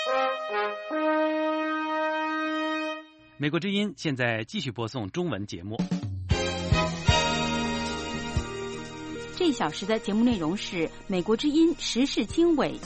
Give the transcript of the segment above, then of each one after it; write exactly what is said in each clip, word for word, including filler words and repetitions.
美国之音现在继续播送中文节目。 这一小时的节目内容是美国之音时事经纬。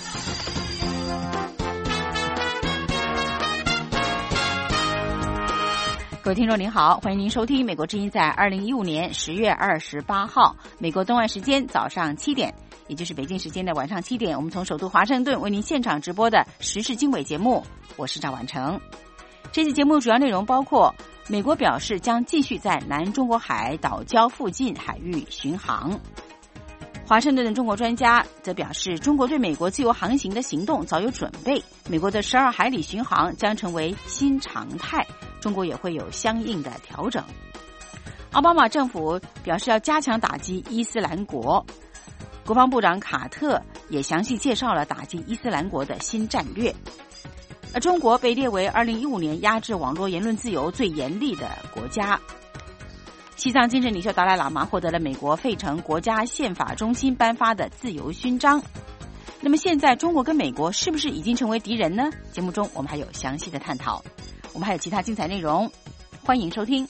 各位听众您好，欢迎您收听美国之音在二零一五年十月二十八号美国东岸时间早上七点，也就是北京时间的晚上七点，我们从首都华盛顿为您现场直播的时事经纬节目，我是赵婉成。这期节目主要内容包括：美国表示将继续在南中国海岛礁附近海域巡航。华盛顿的中国专家则表示，中国对美国自由航行的行动早有准备，美国的十二海里巡航将成为新常态，中国也会有相应的调整。奥巴马政府表示要加强打击伊斯兰国，国防部长卡特也详细介绍了打击伊斯兰国的新战略。而中国被列为二零一五年压制网络言论自由最严厉的国家。西藏精神领袖达赖喇嘛获得了美国费城国家宪法中心颁发的自由勋章。那么现在中国跟美国是不是已经成为敌人呢？节目中我们还有详细的探讨，我们还有其他精彩内容，欢迎收听。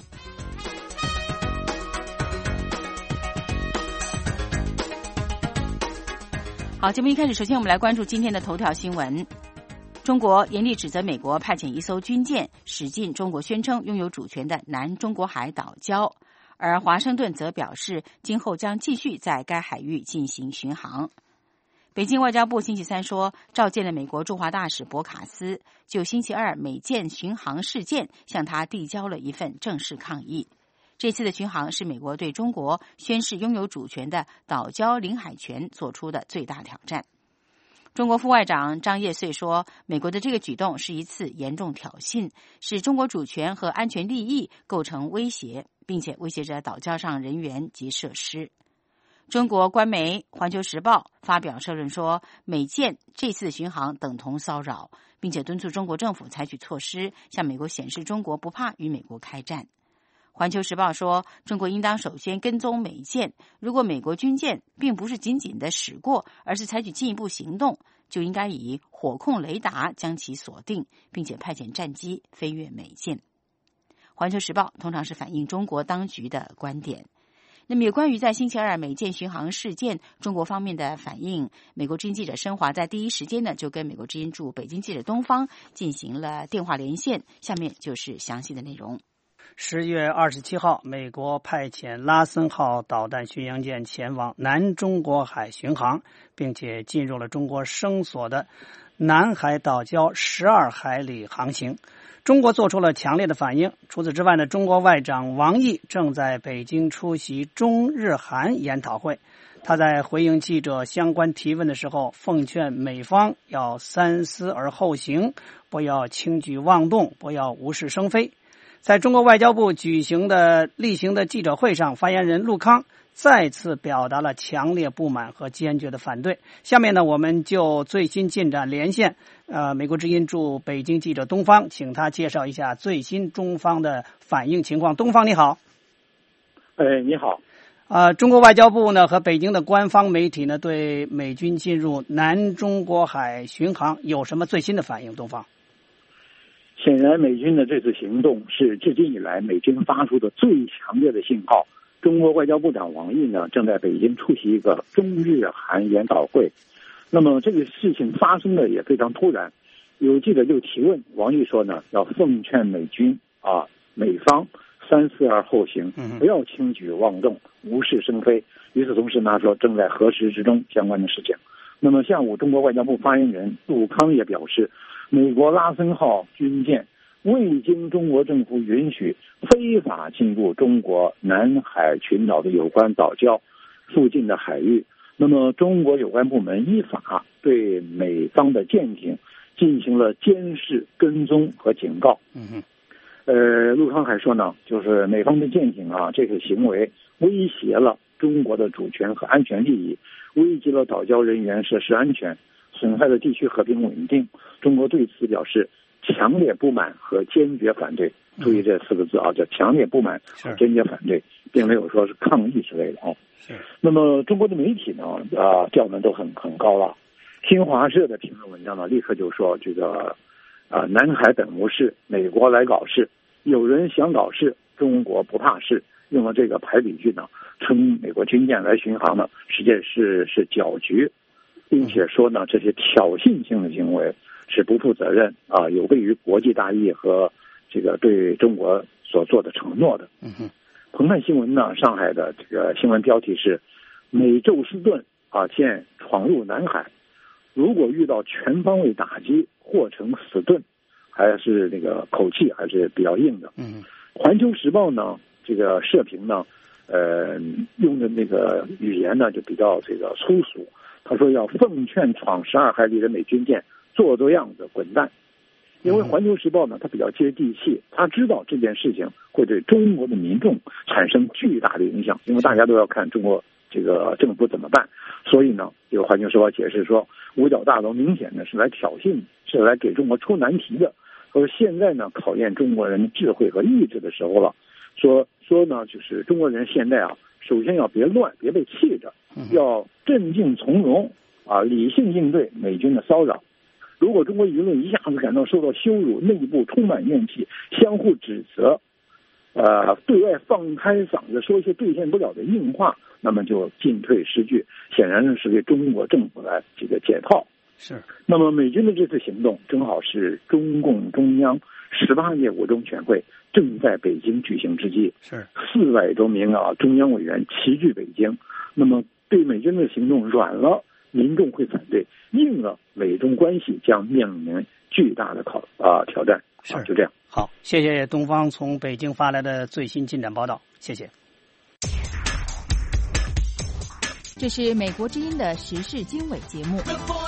好，节目一开始，首先我们来关注今天的头条新闻。中国严厉指责美国派遣一艘军舰驶进中国宣称拥有主权的南中国海岛礁，而华盛顿则表示今后将继续在该海域进行巡航。北京外交部星期三说，召见了美国驻华大使博卡斯，就星期二美舰巡航事件向他递交了一份正式抗议。这次的巡航是美国对中国宣示拥有主权的岛礁领海权做出的最大挑战。中国副外长张业遂说，美国的这个举动是一次严重挑衅，使中国主权和安全利益构成威胁，并且威胁着岛礁上人员及设施。中国官媒《环球时报》发表社论说，美舰这次巡航等同骚扰，并且敦促中国政府采取措施，向美国显示中国不怕与美国开战。环球时报说，中国应当首先跟踪美舰，如果美国军舰并不是仅仅的驶过，而是采取进一步行动，就应该以火控雷达将其锁定，并且派遣战机飞越美舰。环球时报通常是反映中国当局的观点。那么有关于在星期二美舰巡航事件中国方面的反应，美国之音记者申华在第一时间呢就跟美国之音驻北京记者东方进行了电话连线，下面就是详细的内容。 十月二十七号，美国派遣拉森号导弹巡洋舰前往南中国海巡航，并且进入了中国声索的南海岛礁十二海里航行。中国做出了强烈的反应。除此之外呢，中国外长王毅正在北京出席中日韩研讨会。他在回应记者相关提问的时候，奉劝美方要三思而后行，不要轻举妄动，不要无事生非。在中国外交部举行的例行的记者会上，发言人陆康再次表达了强烈不满和坚决的反对。下面呢，我们就最新进展连线呃，美国之音驻北京记者东方，请他介绍一下最新中方的反应情况。东方你好。 哎，你好。 呃，中国外交部呢和北京的官方媒体呢对美军进入南中国海巡航有什么最新的反应？东方。 显然，美军的这次行动是至今以来美军发出的最强烈的信号。中国外交部长王毅呢，正在北京出席一个中日韩研讨会。那么这个事情发生的也非常突然，有记者就提问，王毅说呢，要奉劝美军啊，美方三思而后行，不要轻举妄动，无事生非。与此同时呢，说正在核实之中相关的事情。那么下午，中国外交部发言人陆康也表示，美国拉森号军舰未经中国政府允许，非法进入中国南海群岛的有关岛礁附近的海域。那么，中国有关部门依法对美方的舰艇进行了监视、跟踪和警告。 嗯呃，陆康还说呢，就是美方的舰艇啊，这个行为威胁了中国的主权和安全利益，危及了岛礁人员设施安全，损害了地区和平稳定。中国对此表示强烈不满和坚决反对。注意这四个字啊，叫强烈不满和坚决反对，并没有说是抗议之类的啊。那么中国的媒体呢，啊，调门都很很高了。 新华社的评论文章呢，立刻就说这个啊、呃，南海本无事，美国来搞事，有人想搞事，中国不怕事。用了这个排比句呢，称美国军舰来巡航呢，实际是是搅局，并且说呢，这些挑衅性的行为是不负责任啊，有悖于国际大义和这个对中国所做的承诺的。 嗯哼。 澎湃新闻呢，上海的这个新闻标题是美宙斯盾啊舰闯入南海，如果遇到全方位打击或成死盾，还是那个口气还是比较硬的。 嗯， 环球时报呢这个社评呢，呃用的那个语言呢就比较这个粗俗，他说要奉劝闯十二海里的美军舰做做样子滚蛋。因为环球时报呢，它比较接地气，他知道这件事情会对中国的民众产生巨大的影响，因为大家都要看中国这个政府怎么办。所以呢，这个环球时报解释说，五角大楼明显呢是来挑衅，是来给中国出难题的。说现在呢，考验中国人的智慧和意志的时候了。说说呢，就是中国人现在啊，首先要别乱，别被气着，要镇静从容啊，理性应对美军的骚扰。如果中国舆论一下子感到受到羞辱，内部充满怨气，相互指责，呃，对外放开嗓子说一些兑现不了的硬话，那么就进退失据，显然是给中国政府来这个解套。 是。 那么美军的这次行动，正好是中共中央十八届五中全会正在北京举行之际， 是四百多名啊中央委员齐聚北京。那么对美军的行动软了，民众会反对；硬了，美中关系将面临巨大的考啊、呃、挑战。 是、 啊，就这样。 好，谢谢东方从北京发来的最新进展报道，谢谢。 这是美国之音的时事经纬节目。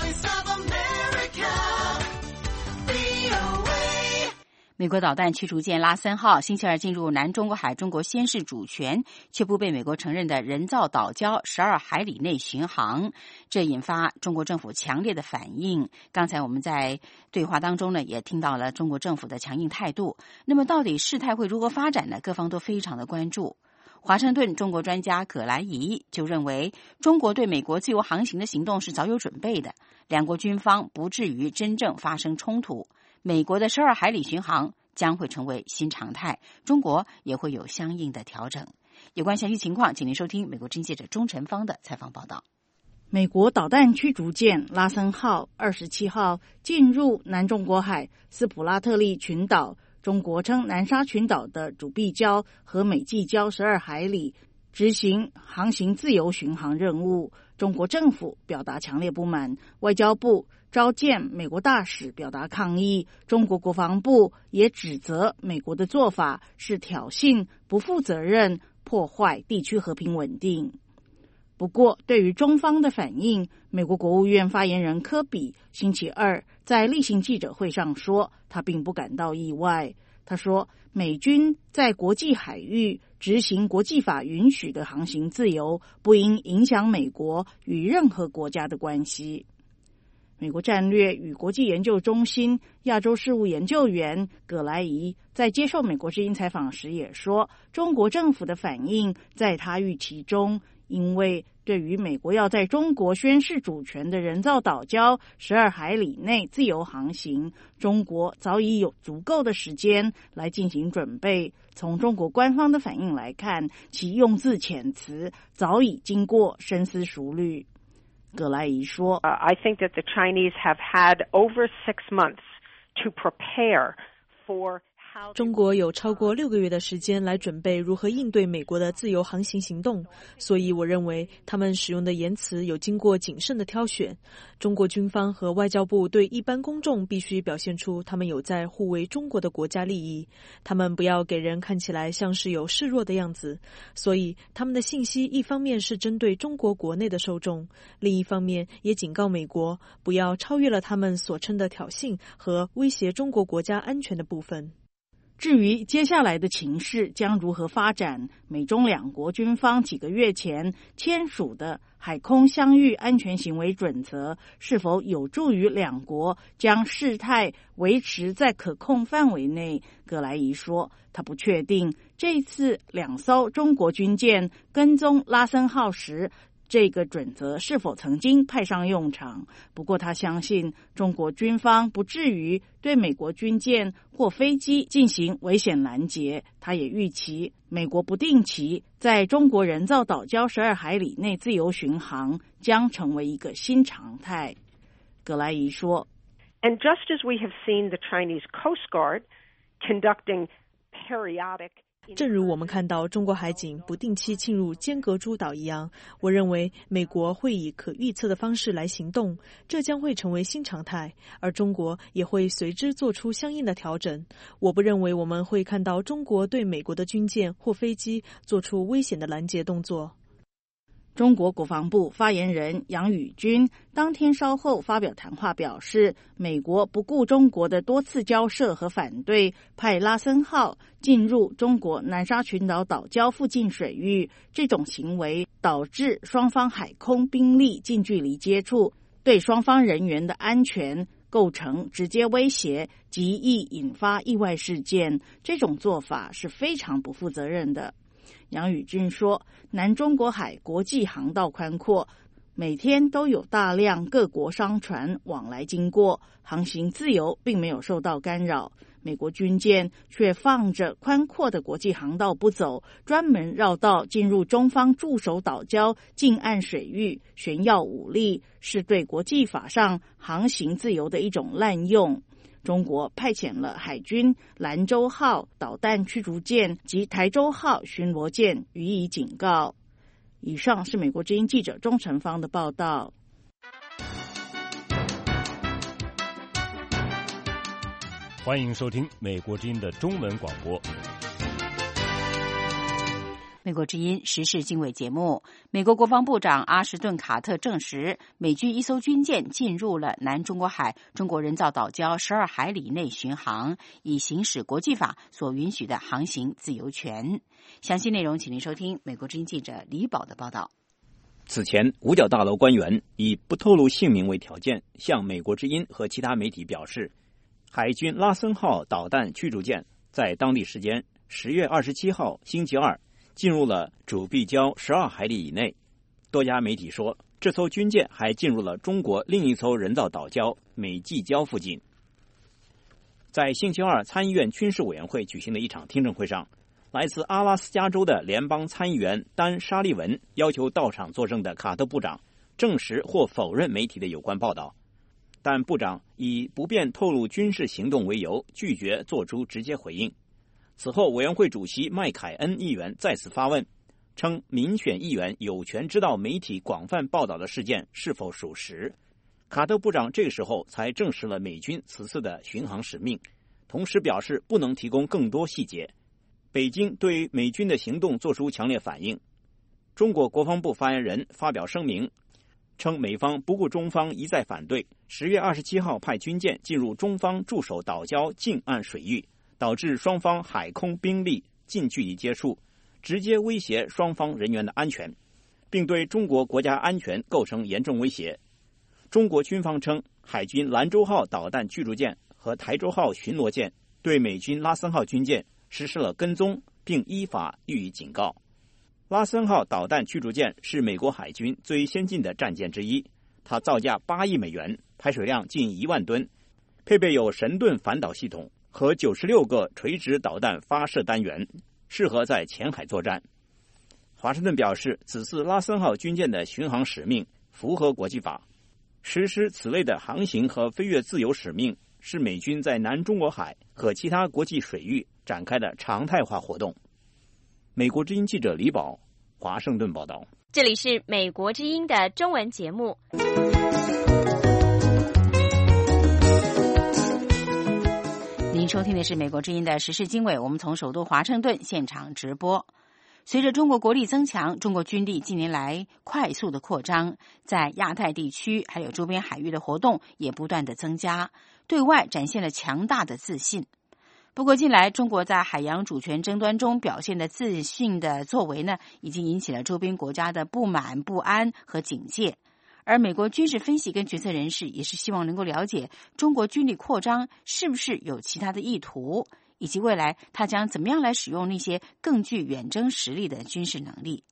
美国导弹驱逐舰拉森号星期二进入南中国海中国先示主权却不被美国承认的人造岛礁十二海里内巡航，这引发中国政府强烈的反应。刚才我们在对话当中呢，也听到了中国政府的强硬态度。那么到底事态会如何发展呢？各方都非常的关注。华盛顿中国专家葛莱仪就认为，中国对美国自由航行的行动是早有准备的，两国军方不至于真正发生冲突。美国的十二海里巡航将会成为新常态，中国也会有相应的调整。有关详细情况，请您收听美国之音记者钟晨芳的采访报道。 美国导弹驱逐舰拉森号二十七号进入南中国海斯普拉特利群岛，中国称南沙群岛的主碧礁和美济礁十二海里，执行航行自由巡航任务。中国政府表达强烈不满，外交部召见美国大使表达抗议，中国国防部也指责美国的做法是挑衅、不负责任、破坏地区和平稳定。不过，对于中方的反应，美国国务院发言人科比星期二在例行记者会上说，他并不感到意外。他说，美军在国际海域执行国际法允许的航行自由，不应影响美国与任何国家的关系。美国战略与国际研究中心亚洲事务研究员葛莱仪在接受美国之音采访时也说，中国政府的反应在他预期中，因为对于美国要在中国宣示主权的人造岛礁十二海里内自由航行，中国早已有足够的时间来进行准备。从中国官方的反应来看，其用字遣词早已经过深思熟虑。葛莱仪说、 uh, I think that the Chinese have had over six months to prepare for 中国有超过六个月的时间来准备如何应对美国的自由航行行动，所以我认为他们使用的言辞有经过谨慎的挑选。中国军方和外交部对一般公众必须表现出他们有在护卫中国的国家利益，他们不要给人看起来像是有示弱的样子。所以他们的信息一方面是针对中国国内的受众，另一方面也警告美国不要超越了他们所称的挑衅和威胁中国国家安全的部分。 至于接下来的情势将如何发展，美中两国军方几个月前签署的海空相遇安全行为准则是否有助于两国将事态维持在可控范围内，葛莱仪说他不确定。这次两艘中国军舰跟踪拉森号时这个准则是否曾经派上用场。不过他相信中国军方不至于对美国军舰或飞机进行危险拦截。他也预期美国不定期在中国人造岛礁十二海里内自由巡航将成为一个新常态。葛莱仪说 And just as we have seen the Chinese Coast Guard conducting periodic 正如我们看到中国海警不定期进入尖阁诸岛一样，我认为美国会以可预测的方式来行动，这将会成为新常态，而中国也会随之做出相应的调整。我不认为我们会看到中国对美国的军舰或飞机做出危险的拦截动作。 中国国防部发言人杨宇军当天稍后发表谈话表示，美国不顾中国的多次交涉和反对，派拉森号进入中国南沙群岛岛礁附近水域，这种行为导致双方海空兵力近距离接触，对双方人员的安全构成直接威胁，极易引发意外事件。这种做法是非常不负责任的。杨宇军说，南中国海国际航道宽阔，每天都有大量各国商船往来经过，航行自由并没有受到干扰。美国军舰却放着宽阔的国际航道不走，专门绕道进入中方驻守岛礁近岸水域，炫耀武力，是对国际法上航行自由的一种滥用。中国派遣了海军兰州号导弹驱逐舰及台州号巡逻舰予以警告。以上是美国之音记者钟成芳的报道。 欢迎收听美国之音的中文广播。 美国之音时事经纬节目，美国国防部长阿什顿·卡特证实，美军一艘军舰进入了南中国海中国人造岛礁十二海里内巡航，以行使国际法所允许的航行自由权。详细内容请您收听美国之音记者李宝的报道。 此前，五角大楼官员以不透露姓名为条件，向美国之音和其他媒体表示，海军拉森号导弹驱逐舰在当地时间十月二十七号星期二进入了主碧礁十二海里以内。多家媒体说，这艘军舰还进入了中国另一艘人造岛礁美济礁附近。在星期二参议院军事委员会举行的一场听证会上，来自阿拉斯加州的联邦参议员丹·沙利文要求到场作证的卡特部长证实或否认媒体的有关报道，但部长以不便透露军事行动为由，拒绝做出直接回应。此后，委员会主席麦凯恩议员再次发问，称民选议员有权知道媒体广泛报道的事件是否属实。卡特部长这个时候才证实了美军此次的巡航使命，同时表示不能提供更多细节。北京对美军的行动作出强烈反应。中国国防部发言人发表声明，称美方不顾中方一再反对，十月二十七号派军舰进入中方驻守岛礁近岸水域，导致双方海空兵力近距离接触，直接威胁双方人员的安全，并对中国国家安全构成严重威胁。中国军方称，海军兰州号导弹驱逐舰和台州号巡逻舰对美军拉森号军舰实施了跟踪，并依法予以警告。拉森号导弹驱逐舰是美国海军最先进的战舰之一，它造价八亿美元，排水量近一万吨，配备有神盾反导系统和九十六个垂直导弹发射单元，适合在前海作战。华盛顿表示，此次拉森号军舰的巡航使命符合国际法，实施此类的航行和飞越自由使命是美军在南中国海和其他国际水域展开的常态化活动。美国之音记者李宝，华盛顿报道。 这里是美国之音的中文节目。 您收听的是美国之音的时事经纬，我们从首都华盛顿现场直播。随着中国国力增强，中国军力近年来快速的扩张，在亚太地区还有周边海域的活动也不断的增加，对外展现了强大的自信。不过近来中国在海洋主权争端中表现的自信的作为呢，已经引起了周边国家的不满、不安和警戒。而美国军事分析跟决策人士也是希望能够了解中国军力扩张是不是有其他的意图，以及未来他将怎么样来使用那些更具远征实力的军事能力。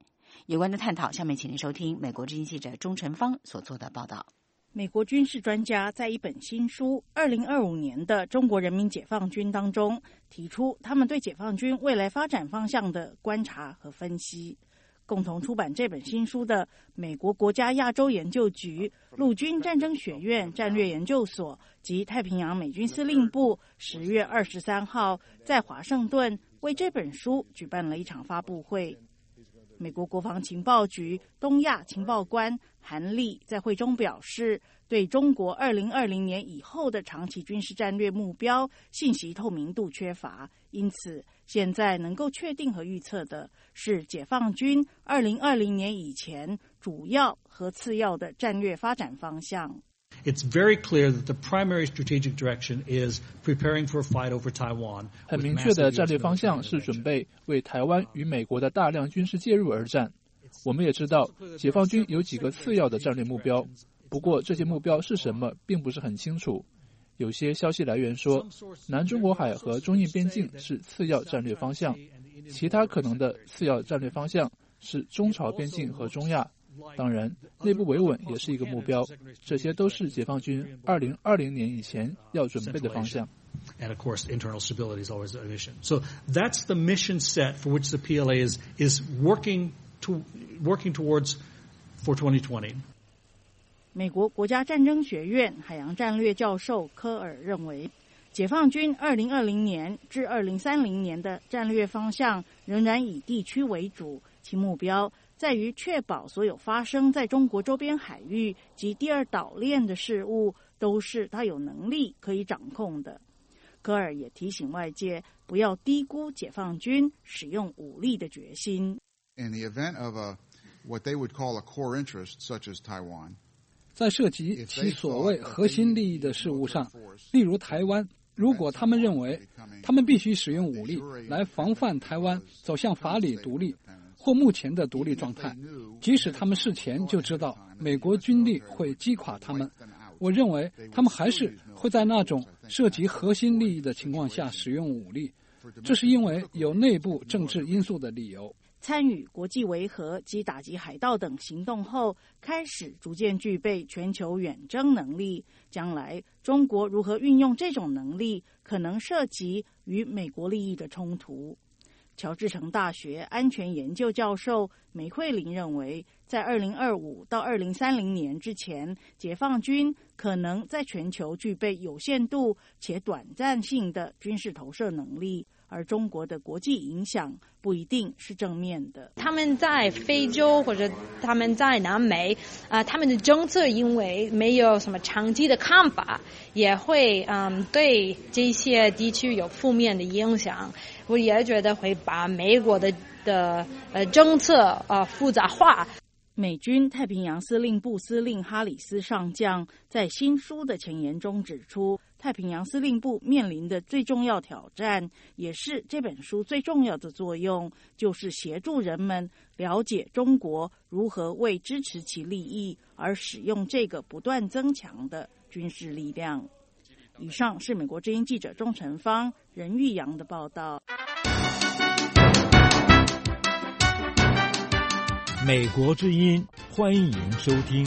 有关的探讨，下面请您收听美国之音记者钟晨芳所做的报道。 美国军事专家在一本新书《二零二五年的中国人民解放军》当中提出他们对解放军未来发展方向的观察和分析。共同出版这本新书的美国国家亚洲研究局、陆军战争学院战略研究所及太平洋美军司令部十月二十三号在华盛顿为这本书举办了一场发布会。美国国防情报局东亚情报官韩立在会中表示，对中国二零二零年以后的长期军事战略目标信息透明度缺乏，因此现在能够确定和预测的是解放军二零二零年以前主要和次要的战略发展方向。 It's very clear that the primary strategic direction is preparing for a fight over Taiwan. 很明确的战略方向是准备为台湾与美国的大量军事介入而战。我们也知道，解放军有几个次要的战略目标，不过这些目标是什么并不是很清楚。有些消息来源说，南中国海和中印边境是次要战略方向，其他可能的次要战略方向是中朝边境和中亚。当然，内部维稳也是一个目标，这些都是解放军二零二零年以前要准备的方向。 And of course, internal stability is always a mission. So that's the mission set for which the P L A is is working to working towards for twenty twenty. 美国国家战争学院海洋战略教授科尔认为，解放军二零二零年至二零三零年的战略方向仍然以地区为主，其目标在于确保所有发生在中国周边海域及第二岛链的事务都是他有能力可以掌控的。科尔也提醒外界不要低估解放军使用武力的决心。 In the event of a what they would call a core interest, such as Taiwan, 在涉及其所谓核心利益的事务上，例如台湾，如果他们认为他们必须使用武力来防范台湾走向法理独立或目前的独立状态，即使他们事前就知道美国军力会击垮他们，我认为他们还是会在那种涉及核心利益的情况下使用武力，这是因为有内部政治因素的理由。 参与国际维和及打击海盗等行动后，开始逐渐具备全球远征能力。将来中国如何运用这种能力，可能涉及与美国利益的冲突。乔治城大学安全研究教授梅惠玲认为，在二零二五到二零三零年之前，解放军可能在全球具备有限度且短暂性的军事投射能力，而中国的国际影响不一定是正面的。 他们在非洲或者他们在南美，啊、呃，他们的政策因为没有什么长期的看法，也会嗯对这些地区有负面的影响。我也觉得会把美国的的呃政策呃复杂化。 美军太平洋司令部司令哈里斯上将在新书的前言中指出，太平洋司令部面临的最重要挑战，也是这本书最重要的作用，就是协助人们了解中国如何为支持其利益而使用这个不断增强的军事力量。以上是美国之音记者钟晨芳、任玉阳的报道。 美国之音，欢迎收听。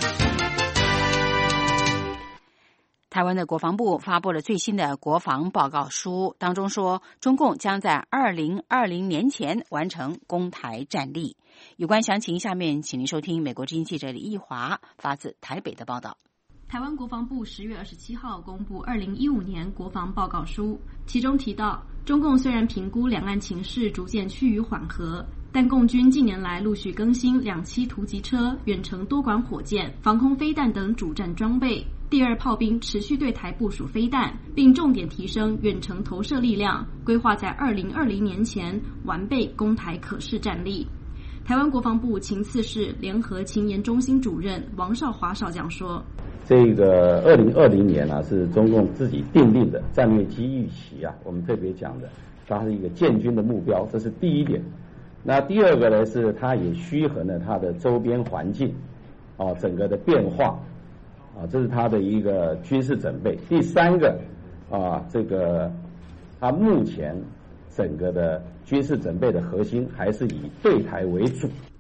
台湾的国防部发布了最新的国防报告书，当中说，中共将在二零二零年前完成攻台战力。有关详情，下面请您收听美国之音记者李义华发自台北的报道。 台湾国防部十月二十七号公布二零一五年国防报告书，其中提到，中共虽然评估两岸情势逐渐趋于缓和，但共军近年来陆续更新两栖突击车、远程多管火箭、防空飞弹等主战装备，第二炮兵持续对台部署飞弹，并重点提升远程投射力量，规划在二零二零年前完备攻台可视战力。台湾国防部情次室联合情研中心主任王少华少将说， 这个二零二零年啊，是中共自己定定的战略机遇期啊，我们特别讲的，它是一个建军的目标，这是第一点。那第二个呢，是它也虚衡了它的周边环境，啊，整个的变化，啊，这是它的一个军事准备。第三个啊，这个它目前整个的军事准备的核心还是以对台为主。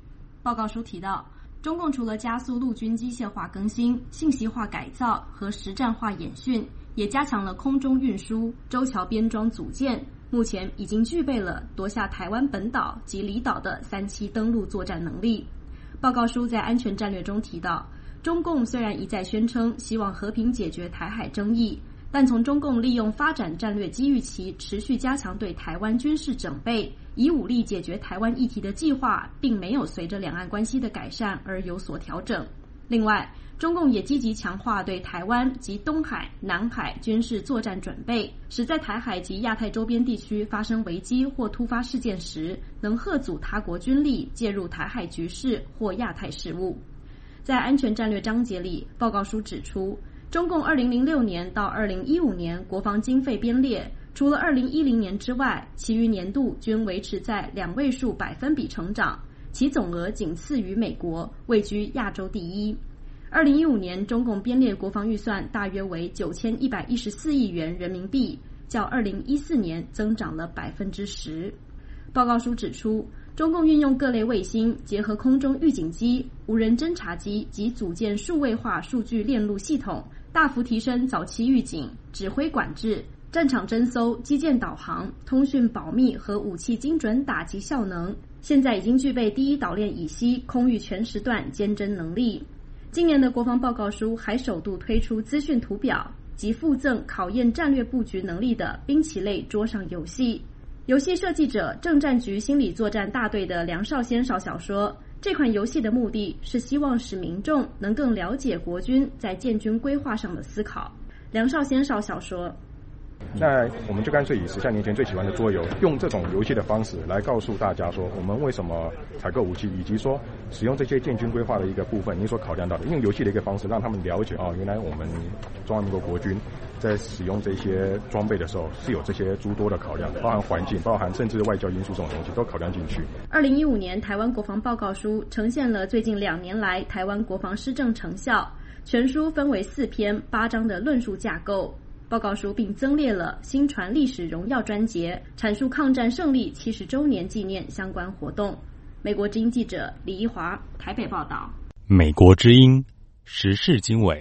报告书提到，中共除了加速陆军机械化更新、信息化改造和实战化演训，也加强了空中运输、洲桥编装组建，目前已经具备了夺下台湾本岛及离岛的三栖登陆作战能力。报告书在安全战略中提到，中共虽然一再宣称希望和平解决台海争议，但从中共利用发展战略机遇期持续加强对台湾军事整备，以武力解决台湾议题的计划，并没有随着两岸关系的改善而有所调整。另外，中共也积极强化对台湾及东海、南海军事作战准备，使在台海及亚太周边地区发生危机或突发事件时，能嚇阻他国军力介入台海局势或亚太事务。在安全战略章节里，报告书指出，中共二零零六年到二零一五年国防经费编列，除了二零一零年之外，其余年度均维持在两位数百分比成长，其总额仅次于美国，位居亚洲第一。二零一五年，中共编列国防预算大约为九千一百一十四亿元人民币，较二零一四年增长了百分之十。报告书指出，中共运用各类卫星，结合空中预警机、无人侦察机及组建数位化数据链路系统，大幅提升早期预警、指挥管制、战场侦搜、基建导航、通讯保密和武器精准打击效能。现在已经具备第一岛链以西空域全时段监侦能力。今年的国防报告书还首度推出资讯图表及附赠考验战略布局能力的兵棋类桌上游戏。游戏设计者政战局心理作战大队的梁少先少小说，这款游戏的目的是希望使民众能更了解国军在建军规划上的思考。梁少先少小说， 那我们就干脆以十三年前最喜欢的桌游，用这种游戏的方式来告诉大家说，我们为什么采购武器，以及说使用这些建军规划的一个部分，您所考量到的，用游戏的一个方式让他们了解哦，原来我们中华民国国军在使用这些装备的时候是有这些诸多的考量，包含环境，包含甚至外交因素这种东西都考量进去。 二零一五年台湾国防报告书呈现了最近两年来台湾国防施政成效，全书分为四篇八章的论述架构。报告书并增列了新传历史荣耀专节，阐述抗战胜利七十周年纪念相关活动。美国之音记者李一华台北报道。 美国之音时事经纬。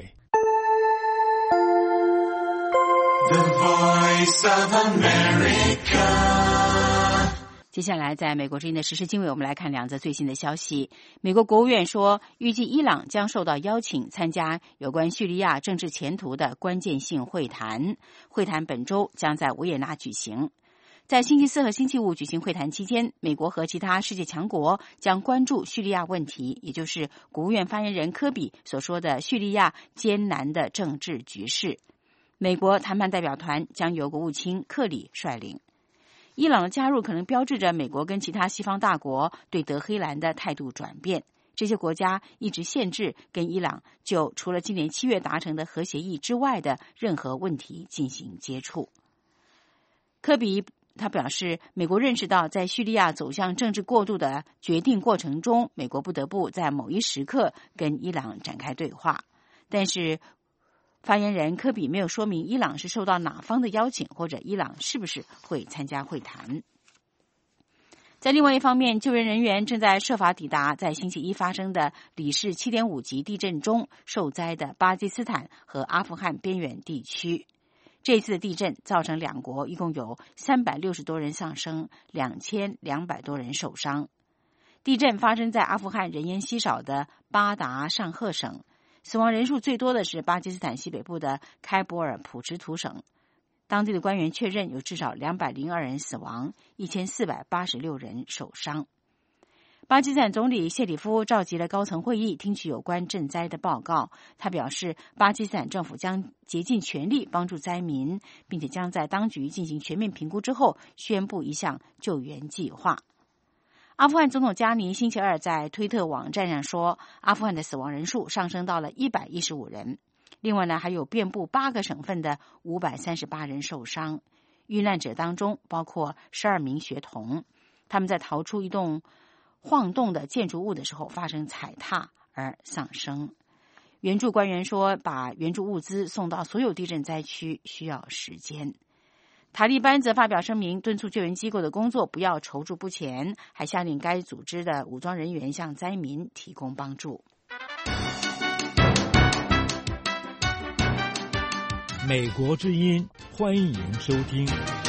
The Voice of America。接下来，在美国之音的时事经纬，我们来看两则最新的消息。美国国务院说，预计伊朗将受到邀请参加有关叙利亚政治前途的关键性会谈。会谈本周将在维也纳举行。在星期四和星期五举行会谈期间，美国和其他世界强国将关注叙利亚问题，也就是国务院发言人科比所说的叙利亚艰难的政治局势。美国谈判代表团将由国务卿克里率领。伊朗的加入可能标志着美国跟其他西方大国对德黑兰的态度转变。这些国家一直限制跟伊朗就除了今年七月达成的核协议之外的任何问题进行接触。科比他表示，美国认识到在叙利亚走向政治过渡的决定过程中，美国不得不在某一时刻跟伊朗展开对话。但是发言人科比没有说明伊朗是受到哪方的邀请，或者伊朗是不是会参加会谈。在另外一方面，救援人员正在设法抵达在星期一发生的里氏 七点五 级地震中受灾的巴基斯坦和阿富汗边缘地区。这次的地震造成两国一共有三百六十多人丧生，两千两百多人受伤。地震发生在阿富汗人烟稀少的巴达尚赫省，死亡人数最多的是巴基斯坦西北部的开伯尔普什图省，当地的官员确认有至少两百零二人死亡，一千四百八十六人受伤。巴基斯坦总理谢里夫召集了高层会议，听取有关赈灾的报告。他表示，巴基斯坦政府将竭尽全力帮助灾民，并且将在当局进行全面评估之后宣布一项救援计划。阿富汗总统加尼星期二在推特网站上说，阿富汗的死亡人数上升到了一百一十五人。另外呢，还有遍布八个省份的五百三十八人受伤。遇难者当中包括十二名学童，他们在逃出一栋晃动的建筑物的时候发生踩踏而丧生。援助官员说，把援助物资送到所有地震灾区需要时间。 塔利班则发表声明，敦促救援机构的工作不要踌躇不前，还下令该组织的武装人员向灾民提供帮助。 美国之音，欢迎收听。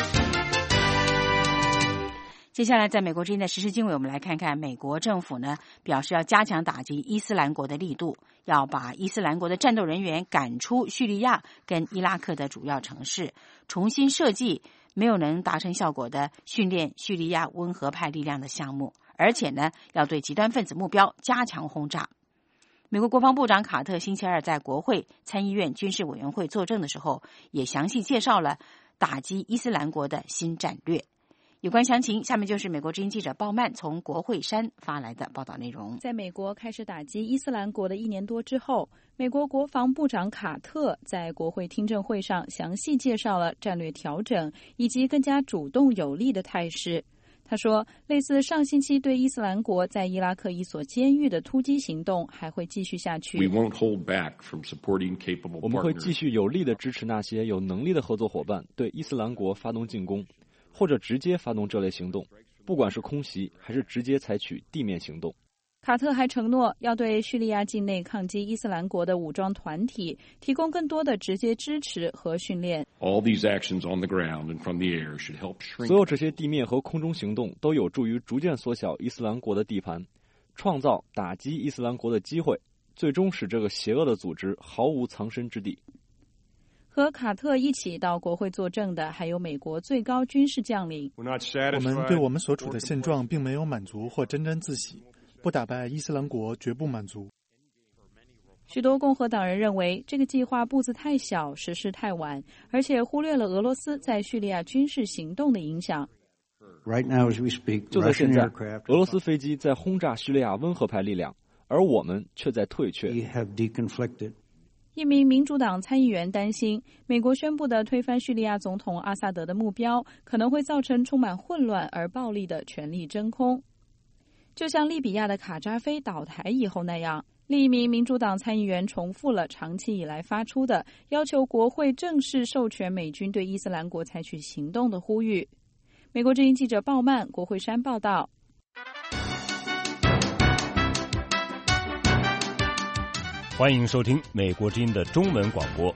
接下来，在美国之音的时事经纬，我们来看看美国政府呢表示要加强打击伊斯兰国的力度，要把伊斯兰国的战斗人员赶出叙利亚跟伊拉克的主要城市，重新设计没有能达成效果的训练叙利亚温和派力量的项目，而且呢要对极端分子目标加强轰炸。美国国防部长卡特星期二在国会参议院军事委员会作证的时候，也详细介绍了打击伊斯兰国的新战略。有关详情，下面就是美国之音记者鲍曼从国会山发来的报道内容。 在美国开始打击伊斯兰国的一年多之后，美国国防部长卡特在国会听证会上详细介绍了战略调整以及更加主动有力的态势。他说，类似上星期对伊斯兰国在伊拉克一所监狱的突击行动还会继续下去。 我们会继续有力地支持那些有能力的合作伙伴对伊斯兰国发动进攻，或者直接发动这类行动，不管是空袭还是直接采取地面行动。 卡特还承诺要对叙利亚境内抗击伊斯兰国的武装团体提供更多的直接支持和训练。 所有这些地面和空中行动都有助于逐渐缩小伊斯兰国的地盘，创造打击伊斯兰国的机会，最终使这个邪恶的组织毫无藏身之地。 和卡特一起到国会作证的还有美国最高军事将领。 我们对我们所处的现状并没有满足或沾沾自喜，不打败伊斯兰国绝不满足。 许多共和党人认为这个计划步子太小，实施太晚，而且忽略了俄罗斯在叙利亚军事行动的影响。 就在现在，俄罗斯飞机在轰炸叙利亚温和派力量，而我们却在退却。 一名民主党参议员担心，美国宣布的推翻叙利亚总统阿萨德的目标可能会造成充满混乱而暴力的权力真空，就像利比亚的卡扎菲倒台以后那样。另一名民主党参议员重复了长期以来发出的要求国会正式授权美军对伊斯兰国采取行动的呼吁。美国之音记者鲍曼，国会山报道。 欢迎收听美国之音的中文广播。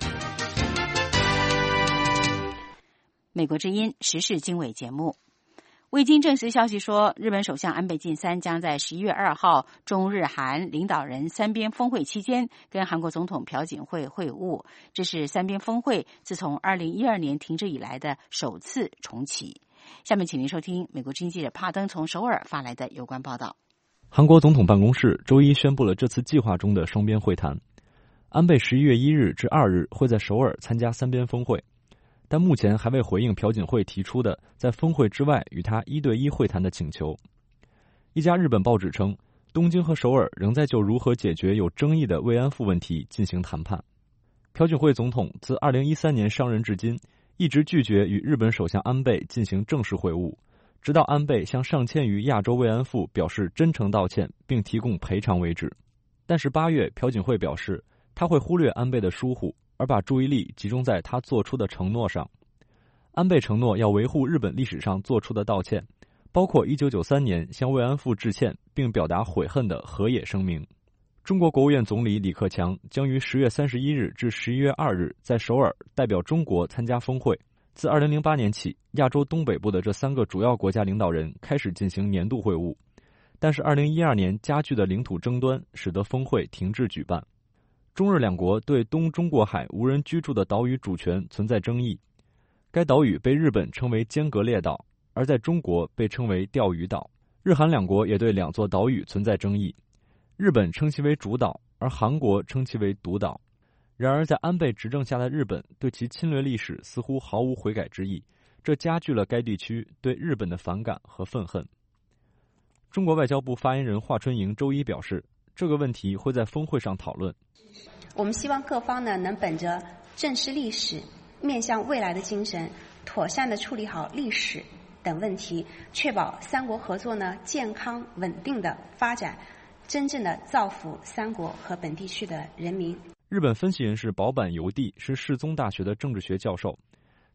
美国之音时事经纬节目，未经证实消息说，日本首相安倍晋三将在十一月二号中日韩领导人三边峰会期间跟韩国总统朴槿惠会晤，这是三边峰会自从二零一二年停止以来的首次重启。下面请您收听美国之音记者帕登从首尔发来的有关报道。 韩国总统办公室周一宣布了这次计划中的双边会谈。安倍十一月一日至二日会在首尔参加三边峰会，但目前还未回应朴槿惠提出的在峰会之外与他一对一会谈的请求。一家日本报纸称，东京和首尔仍在就如何解决有争议的慰安妇问题进行谈判。朴槿惠总统自二零一三年上任至今，一直拒绝与日本首相安倍进行正式会晤，直到安倍向上千余亚洲慰安妇表示真诚道歉并提供赔偿为止。但是八月，朴槿惠表示他会忽略安倍的疏忽，而把注意力集中在他做出的承诺上。安倍承诺要维护日本历史上做出的道歉，包括一九九三年向慰安妇致歉并表达悔恨的河野声明。中国国务院总理李克强将于十月三十一日至十一月二日在首尔代表中国参加峰会。自二零零八年起，亚洲东北部的这三个主要国家领导人开始进行年度会晤，但是二零一二年加剧的领土争端使得峰会停滞举办。中日两国对东中国海无人居住的岛屿主权存在争议，该岛屿被日本称为尖阁列岛，而在中国被称为钓鱼岛。日韩两国也对两座岛屿存在争议，日本称其为主岛，而韩国称其为独岛。然而在安倍执政下的日本对其侵略历史似乎毫无悔改之意，这加剧了该地区对日本的反感和愤恨。中国外交部发言人华春莹周一表示，这个问题会在峰会上讨论。 我们希望各方呢能本着正视历史、面向未来的精神，妥善地处理好历史等问题，确保三国合作呢健康稳定的发展，真正的造福三国和本地区的人民。 日本分析人士保坂由地是世宗大学的政治学教授，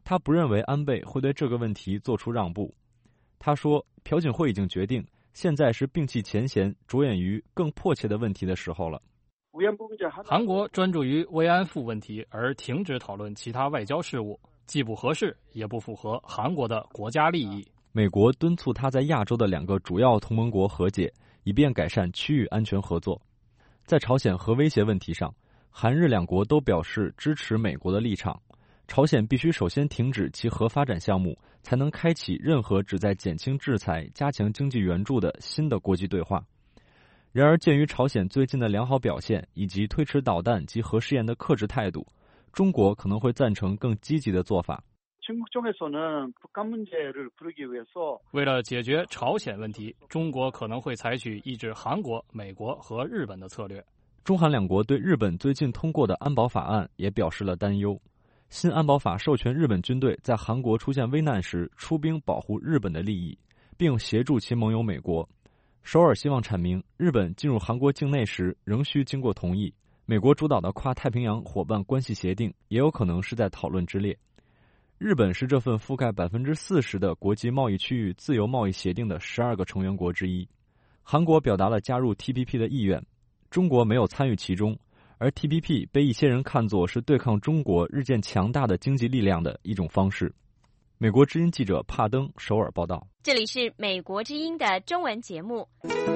他不认为安倍会对这个问题做出让步。他说，朴槿惠已经决定，现在是摒弃前嫌，着眼于更迫切的问题的时候了。 韩国专注于慰安妇问题而停止讨论其他外交事务，既不合适，也不符合韩国的国家利益。 美国敦促他在亚洲的两个主要同盟国和解，以便改善区域安全合作。在朝鲜核威胁问题上，韩日两国都表示支持美国的立场。朝鲜必须首先停止其核发展项目，才能开启任何旨在减轻制裁、加强经济援助的新的国际对话。然而，鉴于朝鲜最近的良好表现以及推迟导弹及核试验的克制态度，中国可能会赞成更积极的做法。 为了解决朝鲜问题，中国可能会采取抑制韩国、美国和日本的策略。 中韩两国对日本最近通过的安保法案也表示了担忧。新安保法授权日本军队在韩国出现危难时出兵保护日本的利益，并协助其盟友美国。首尔希望阐明，日本进入韩国境内时仍需经过同意。美国主导的跨太平洋伙伴关系协定也有可能是在讨论之列。日本是这份覆盖百分之四十的国际贸易区域自由贸易协定的十二个成员国之一。韩国表达了加入 T P P 的意愿，中国没有参与其中。而 T P P 被一些人看作是对抗中国日渐强大的经济力量的一种方式。美国之音记者帕登首尔报道。 这里是美国之音的中文节目。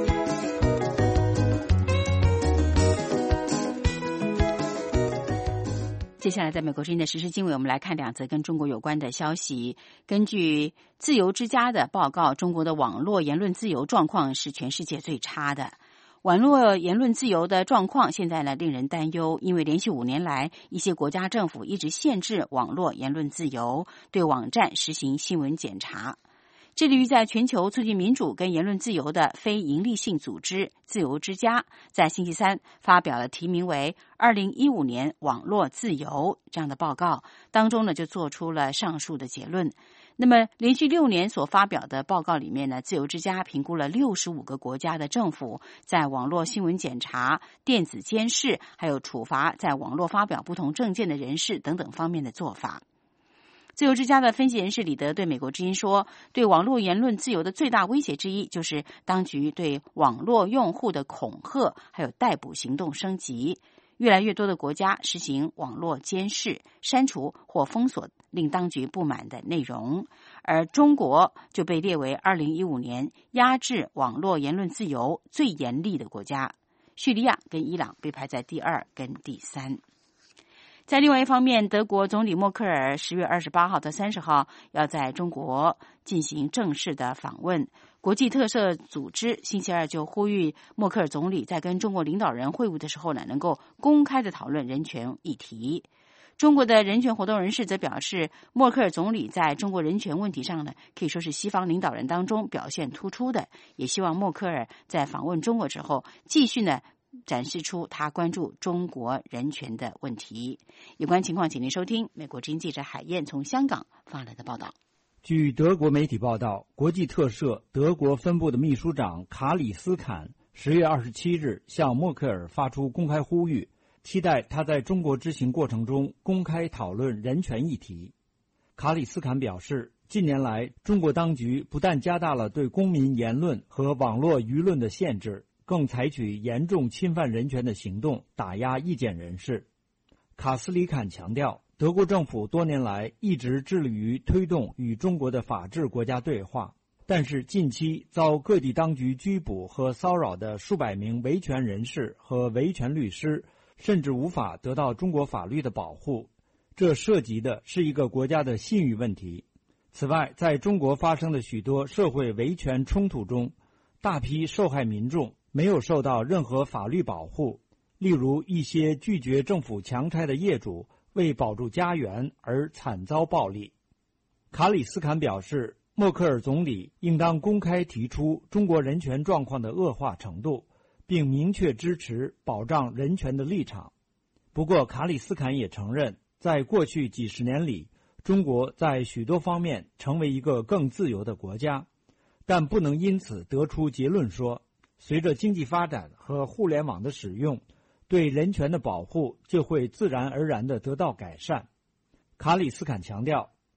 接下来在美国之音的时事经纬，我们来看两则跟中国有关的消息。根据自由之家的报告，中国的网络言论自由状况是全世界最差的。网络言论自由的状况现在呢令人担忧，因为连续五年来，一些国家政府一直限制网络言论自由，对网站实行新闻检查。致力于在全球促进民主跟言论自由的非营利性组织自由之家，在星期三发表了题名为《二零一五年网络自由》这样的报告，当中呢就做出了上述的结论。那么连续六年所发表的报告里面呢，自由之家评估了六十五个国家的政府在网络新闻检查、电子监视，还有处罚在网络发表不同政见的人士等等方面的做法。自由之家的分析人士李德对美国之音说，对网络言论自由的最大威胁之一就是当局对网络用户的恐吓还有逮捕行动升级，越来越多的国家实行网络监视、删除或封锁令当局不满的内容，而中国就被列为二零一五年压制网络言论自由最严厉的国家，叙利亚跟伊朗被排在第二跟第三。在另外一方面，德国总理默克尔十月二十八号到三十号要在中国进行正式的访问。国际特赦组织星期二就呼吁默克尔总理在跟中国领导人会晤的时候呢，能够公开的讨论人权议题。中国的人权活动人士则表示，默克尔总理在中国人权问题上呢，可以说是西方领导人当中表现突出的，也希望默克尔在访问中国之后继续呢展示出他关注中国人权的问题。有关情况，请您收听美国之音记者海燕从香港发来的报道。 据德国媒体报道，国际特赦德国分部的秘书长卡里斯坎十月二十七日向默克尔发出公开呼吁，期待他在中国之行过程中公开讨论人权议题。卡里斯坎表示，近年来中国当局不但加大了对公民言论和网络舆论的限制，更采取严重侵犯人权的行动打压意见人士。卡斯里坎强调，德国政府多年来一直致力于推动与中国的法治国家对话，但是近期遭各地当局拘捕和骚扰的数百名维权人士和维权律师，甚至无法得到中国法律的保护，这涉及的是一个国家的信誉问题。此外，在中国发生的许多社会维权冲突中，大批受害民众没有受到任何法律保护，例如一些拒绝政府强拆的业主为保住家园而惨遭暴力。卡里斯坎表示，默克尔总理应当公开提出中国人权状况的恶化程度，并明确支持保障人权的立场。不过，卡里斯坎也承认，在过去几十年里，中国在许多方面成为一个更自由的国家，但不能因此得出结论说，随着经济发展和互联网的使用，对人权的保护就会自然而然地得到改善。卡里斯坎强调，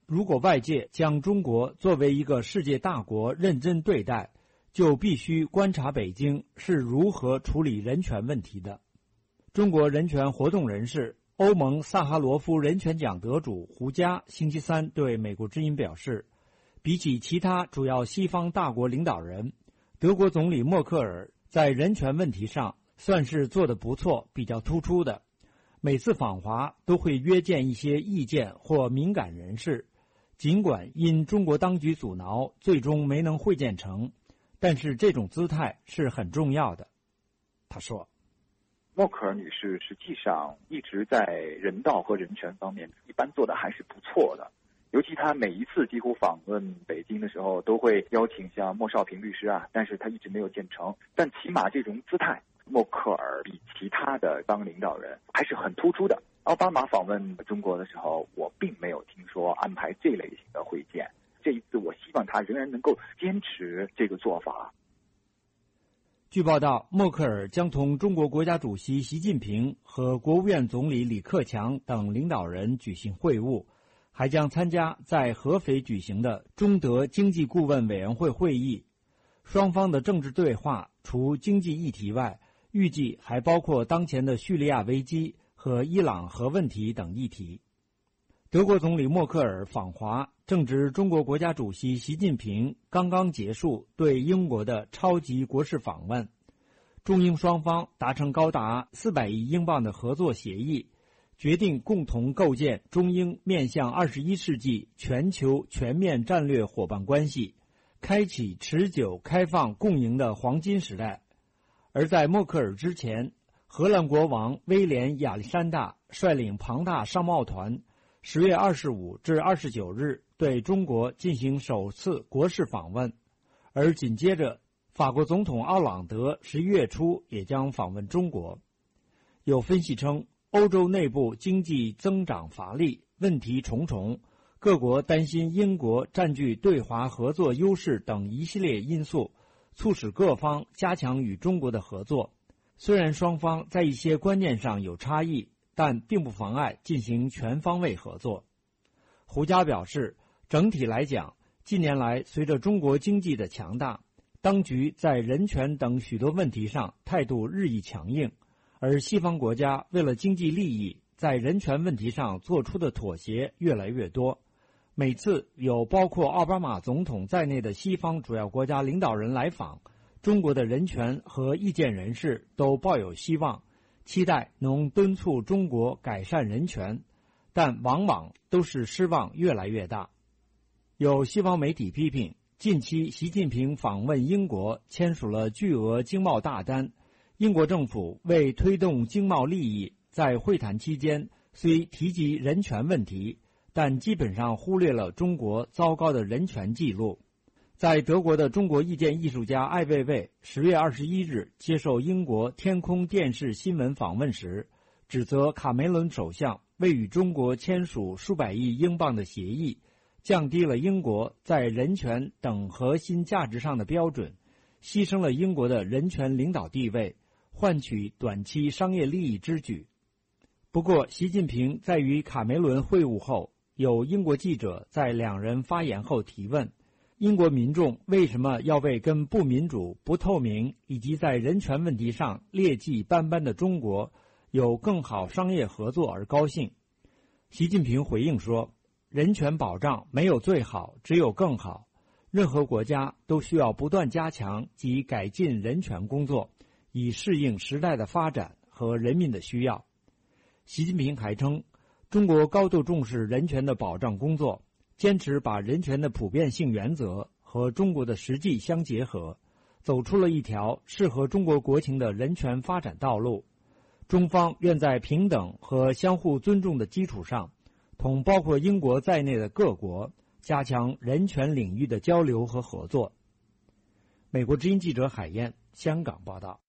如果外界将中国作为一个世界大国认真对待，就必须观察北京是如何处理人权问题的。中国人权活动人士、欧盟萨哈罗夫人权奖得主胡佳星期三对美国之音表示，比起其他主要西方大国领导人，德国总理默克尔在人权问题上算是做得不错，比较突出的。每次访华都会约见一些意见或敏感人士，尽管因中国当局阻挠，最终没能会见成，但是这种姿态是很重要的。他说， 默克尔女士实际上一直在人道和人权方面一般做的还是不错的，尤其她每一次几乎访问北京的时候都会邀请像莫少平律师啊，但是她一直没有见成，但起码这种姿态默克尔比其他的当领导人还是很突出的。奥巴马访问中国的时候，我并没有听说安排这类型的会见，这一次我希望他仍然能够坚持这个做法。 据报道，默克尔将同中国国家主席习近平和国务院总理李克强等领导人举行会晤，还将参加在合肥举行的中德经济顾问委员会会议。双方的政治对话除经济议题外，预计还包括当前的叙利亚危机和伊朗核问题等议题。德国总理默克尔访华，正值中国国家主席习近平刚刚结束对英国的超级国事访问。中英双方达成高达四百亿英镑的合作协议，决定共同构建中英面向二十一世纪全球全面战略伙伴关系，开启持久开放共赢的黄金时代。而在默克尔之前，荷兰国王威廉亚历山大率领庞大商贸团十月二十五至二十九日对中国进行首次国事访问，而紧接着法国总统奥朗德十一月初也将访问中国。有分析称，欧洲内部经济增长乏力，问题重重，各国担心英国占据对华合作优势等一系列因素，促使各方加强与中国的合作。虽然双方在一些观念上有差异，但并不妨碍进行全方位合作。胡佳表示，整体来讲，近年来随着中国经济的强大，当局在人权等许多问题上态度日益强硬，而西方国家为了经济利益，在人权问题上做出的妥协越来越多。每次有包括奥巴马总统在内的西方主要国家领导人来访，中国的人权和意见人士都抱有希望，期待能敦促中国改善人权，但往往都是失望越来越大。有西方媒体批评，近期习近平访问英国，签署了巨额经贸大单，英国政府为推动经贸利益，在会谈期间虽提及人权问题，但基本上忽略了中国糟糕的人权记录。在德国的中国意见艺术家艾未未十月二十一日接受英国天空电视新闻访问时，指责卡梅伦首相为与中国签署数百亿英镑的协议，降低了英国在人权等核心价值上的标准，牺牲了英国的人权领导地位，换取短期商业利益之举。不过，习近平在与卡梅伦会晤后，有英国记者在两人发言后提问，英国民众为什么要为跟不民主、不透明以及在人权问题上劣迹斑斑的中国有更好商业合作而高兴？习近平回应说，人权保障没有最好，只有更好。任何国家都需要不断加强及改进人权工作，以适应时代的发展和人民的需要。习近平还称，中国高度重视人权的保障工作，坚持把人权的普遍性原则和中国的实际相结合，走出了一条适合中国国情的人权发展道路。中方愿在平等和相互尊重的基础上，同包括英国在内的各国加强人权领域的交流和合作。美国之音记者海燕，香港报道。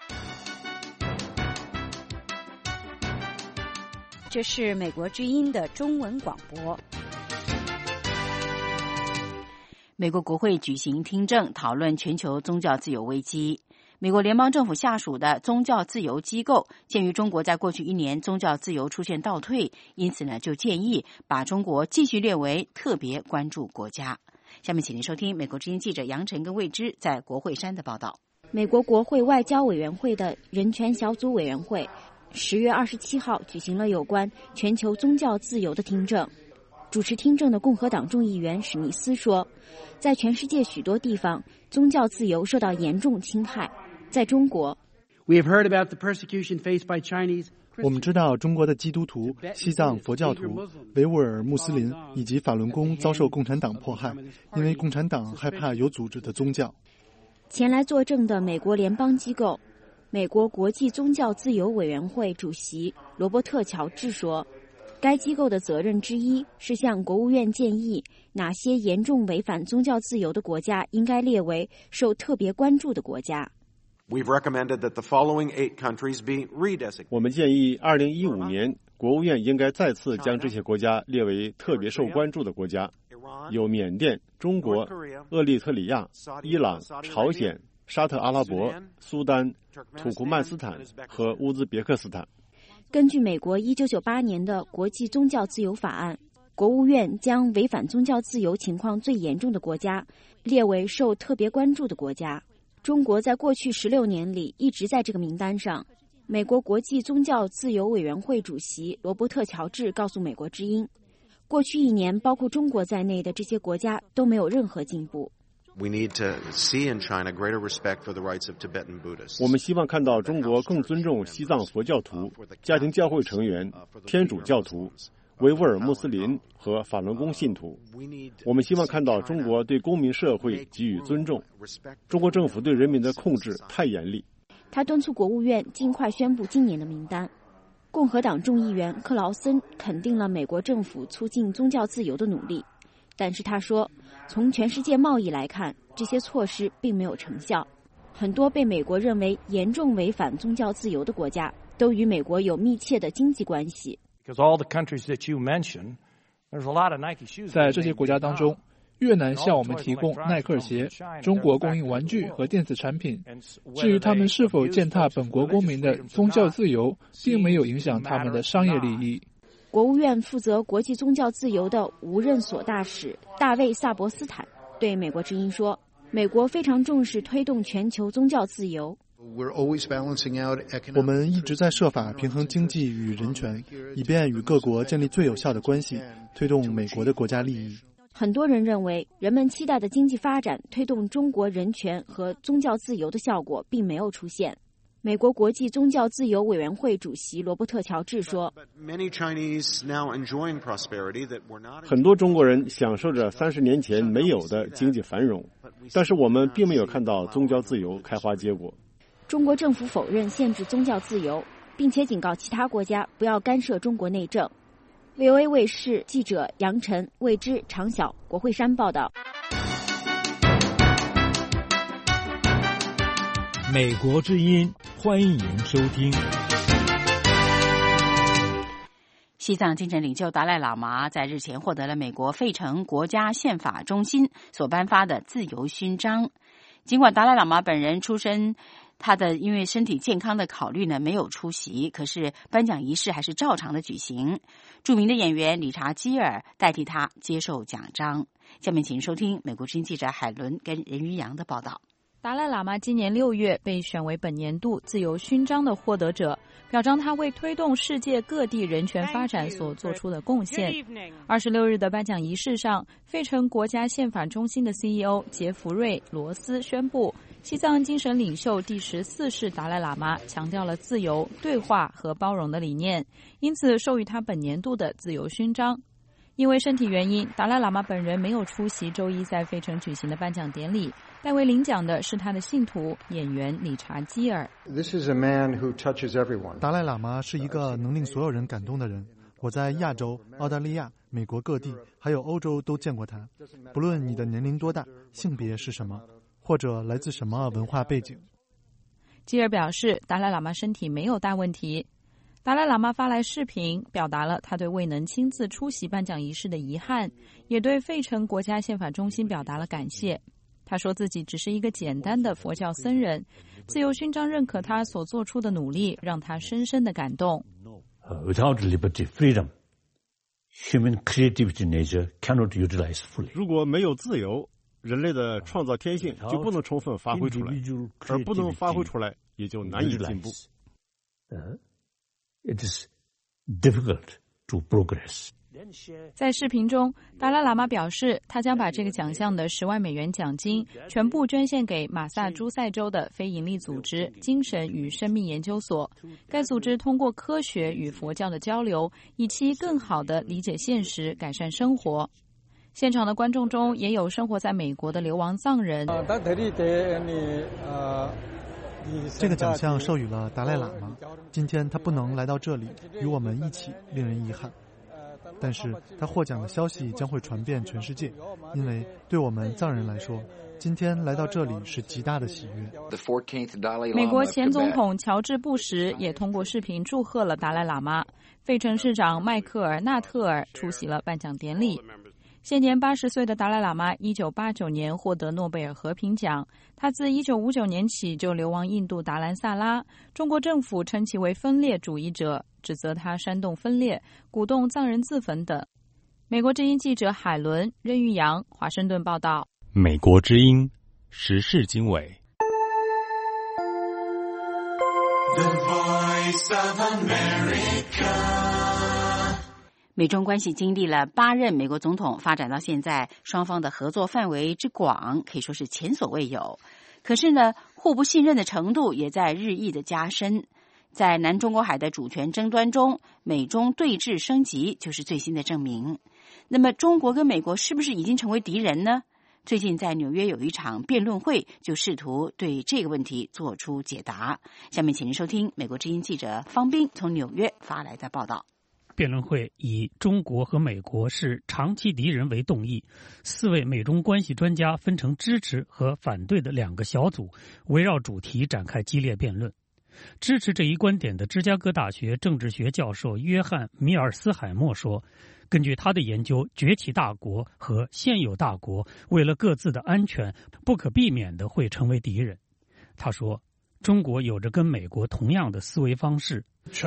这是美国之音的中文广播。美国国会举行听证，讨论全球宗教自由危机。 美国联邦政府下属的宗教自由机构，鉴于中国在过去一年宗教自由出现倒退，因此呢，就建议把中国继续列为特别关注国家。下面请您收听美国之音记者杨晨跟魏之在国会山的报道。 美国国会外交委员会的人权小组委员会十月二十七号举行了有关全球宗教自由的听证。主持听证的共和党众议员史密斯说，在全世界许多地方，宗教自由受到严重侵害。在中国， 我们知道中国的基督徒、西藏佛教徒、维吾尔穆斯林以及法轮功遭受共产党迫害，因为共产党害怕有组织的宗教。 前来作证的美国联邦机构美国国际宗教自由委员会主席罗伯特·乔治说，该机构的责任之一是向国务院建议哪些严重违反宗教自由的国家应该列为受特别关注的国家。 我们建议二零一五年国务院应该再次将这些国家列为特别受关注的国家，有缅甸、中国、厄立特里亚、伊朗、朝鲜、沙特阿拉伯、苏丹、土库曼斯坦和乌兹别克斯坦。 根据美国一九九八年的国际宗教自由法案，国务院将违反宗教自由情况最严重的国家列为受特别关注的国家。中国在过去十六年里一直在这个名单上。美国国际宗教自由委员会主席罗伯特·乔治告诉美国之音，过去一年包括中国在内的这些国家都没有任何进步。 我们希望看到中国更尊重西藏佛教徒、家庭教会成员、天主教徒、维吾尔穆斯林和法轮功信徒。我们希望看到中国对公民社会给予尊重。中国政府对人民的控制太严厉。 他敦促国务院尽快宣布今年的名单。共和党众议员克劳森肯定了美国政府促进宗教自由的努力，但是他说，从全世界贸易来看，这些措施并没有成效。很多被美国认为严重违反宗教自由的国家都与美国有密切的经济关系。 在这些国家当中，越南向我们提供耐克鞋，中国供应玩具和电子产品。至于他们是否践踏本国公民的宗教自由，并没有影响他们的商业利益。 国务院负责国际宗教自由的无任所大使大卫·萨博斯坦对美国之音说，美国非常重视推动全球宗教自由。 我们一直在设法平衡经济与人权，以便与各国建立最有效的关系，推动美国的国家利益。 很多人认为，人们期待的经济发展推动中国人权和宗教自由的效果并没有出现。美国国际宗教自由委员会主席罗伯特·乔治说， 很多中国人享受着三十年前没有的经济繁荣，但是我们并没有看到宗教自由开花结果。 中国政府否认限制宗教自由，并且警告其他国家不要干涉中国内政。V O A 卫视记者杨晨、魏之、常晓，国会山报道。 美国之音，欢迎收听。 西藏精神领袖达赖喇嘛在日前获得了美国费城国家宪法中心所颁发的自由勋章。尽管达赖喇嘛本人出身，他的因为身体健康的考虑呢没有出席，可是颁奖仪式还是照常的举行。著名的演员理查基尔代替他接受奖章。下面请收听美国之音记者海伦跟任于洋的报道。 达赖喇嘛今年六月被选为本年度自由勋章的获得者，表彰他为推动世界各地人权发展所做出的贡献。二十六日的颁奖仪式上，费城国家宪法中心的 C E O 杰弗瑞·罗斯宣布，西藏精神领袖第十四世达赖喇嘛强调了自由、对话和包容的理念，因此授予他本年度的自由勋章。因为身体原因，达赖喇嘛本人没有出席周一在费城举行的颁奖典礼，代为领奖的是他的信徒演员理查基尔。 达赖喇嘛是一个能令所有人感动的人。我在亚洲、澳大利亚、美国各地还有欧洲都见过他。不论你的年龄多大，性别是什么，或者来自什么文化背景。 基尔表示，达赖喇嘛身体没有大问题。达赖喇嘛发来视频，表达了他对未能亲自出席颁奖仪式的遗憾，也对费城国家宪法中心表达了感谢。 他说自己只是一个简单的佛教僧人，自由勋章认可他所做出的努力，让他深深的感动。 Without liberty, freedom, human creativity nature cannot utilize fully. 如果没有自由，人类的创造天性就不能充分发挥出来，而不能发挥出来，也就难以进步。 Uh, it is difficult to progress. 在视频中，达赖喇嘛表示，他将把这个奖项的十万美元奖金全部捐献给马萨诸塞州的非营利组织精神与生命研究所。该组织通过科学与佛教的交流，以期更好地理解现实，改善生活。现场的观众中也有生活在美国的流亡藏人。 这个奖项授予了达赖喇嘛，今天他不能来到这里与我们一起，令人遗憾。但是他获奖的消息将会传遍全世界，因为对我们藏人来说，今天来到这里是极大的喜悦。 美国前总统乔治·布什也通过视频祝贺了达赖喇嘛。费城市长迈克尔·纳特尔出席了颁奖典礼。现年八十岁的达赖喇嘛一九八九年获得诺贝尔和平奖。他自一九五九年起就流亡印度达兰萨拉，中国政府称其为分裂主义者，指责他煽动分裂，鼓动藏人自焚等。美国之音记者海伦、任玉阳，华盛顿报道。 美国之音时事经纬。 The Voice of America。美中关系经历了八任美国总统，发展到现在，双方的合作范围之广可以说是前所未有。可是呢，互不信任的程度也在日益的加深。在南中国海的主权争端中，美中对峙升级就是最新的证明。那么，中国跟美国是不是已经成为敌人呢？最近在纽约有一场辩论会，就试图对这个问题做出解答。下面请您收听美国之音记者方斌从纽约发来的报道。 辩论会以中国和美国是长期敌人为动议，四位美中关系专家分成支持和反对的两个小组，围绕主题展开激烈辩论。支持这一观点的芝加哥大学政治学教授约翰·米尔斯海默说，根据他的研究，崛起大国和现有大国为了各自的安全，不可避免地会成为敌人。他说，中国有着跟美国同样的思维方式，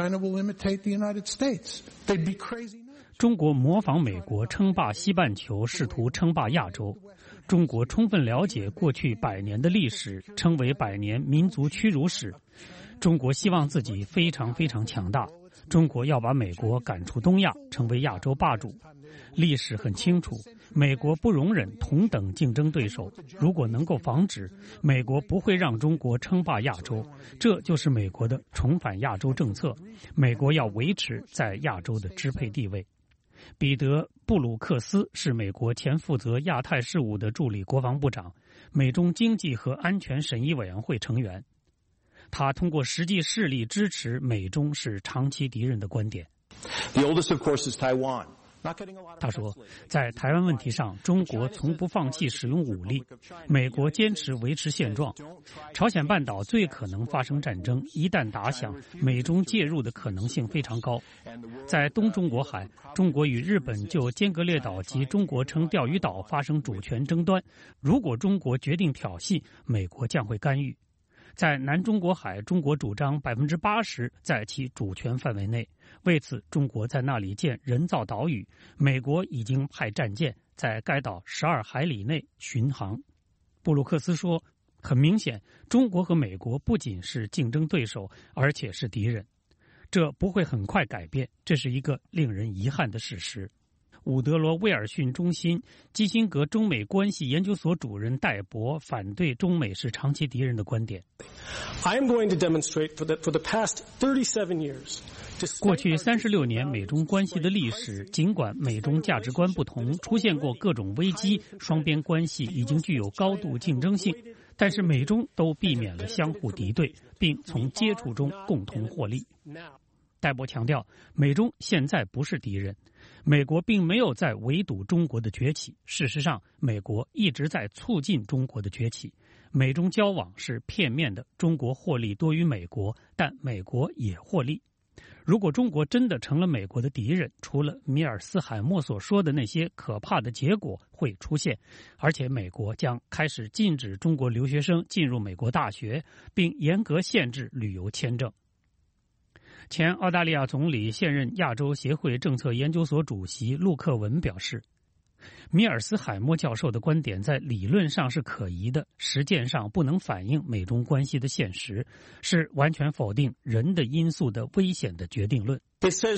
中国模仿美国称霸西半球，试图称霸亚洲。中国充分了解过去百年的历史，称为百年民族屈辱史。中国希望自己非常非常强大，中国要把美国赶出东亚，成为亚洲霸主。历史很清楚，美国不容忍同等竞争对手，如果能够防止，美国不会让中国称霸亚洲，这就是美国的重返亚洲政策。美国要维持在亚洲的支配地位。彼得·布鲁克斯是美国前负责亚太事务的助理国防部长，美中经济和安全审议委员会成员。他通过实际事例支持美中是长期敌人的观点。 The oldest, of course, is Taiwan. 他说，在台湾问题上，中国从不放弃使用武力，美国坚持维持现状。朝鲜半岛最可能发生战争，一旦打响，美中介入的可能性非常高。在东中国海，中国与日本就尖阁列岛及中国称钓鱼岛发生主权争端，如果中国决定挑衅，美国将会干预。在南中国海，中国主张百分之八十在其主权范围内，为此中国在那里建人造岛屿，美国已经派战舰在该岛十二海里内巡航。布鲁克斯说，很明显，中国和美国不仅是竞争对手，而且是敌人。这不会很快改变，这是一个令人遗憾的事实。伍德罗·威尔逊中心基辛格中美关系研究所主任戴博反对中美是长期敌人的观点。 I am going to demonstrate for the, for the past thirty-seven years. 过去三十六年美中关系的历史，尽管美中价值观不同，出现过各种危机，双边关系已经具有高度竞争性，但是美中都避免了相互敌对，并从接触中共同获利。戴博强调，美中现在不是敌人，美国并没有在围堵中国的崛起，事实上，美国一直在促进中国的崛起。美中交往是片面的，中国获利多于美国，但美国也获利。 如果中国真的成了美国的敌人，除了米尔斯海默所说的那些可怕的结果会出现，而且美国将开始禁止中国留学生进入美国大学，并严格限制旅游签证。前澳大利亚总理、现任亚洲协会政策研究所主席陆克文表示，米尔斯海默教授的观点在理论上是可疑的，实践上不能反映美中关系的现实，是完全否定人的因素的危险的决定论。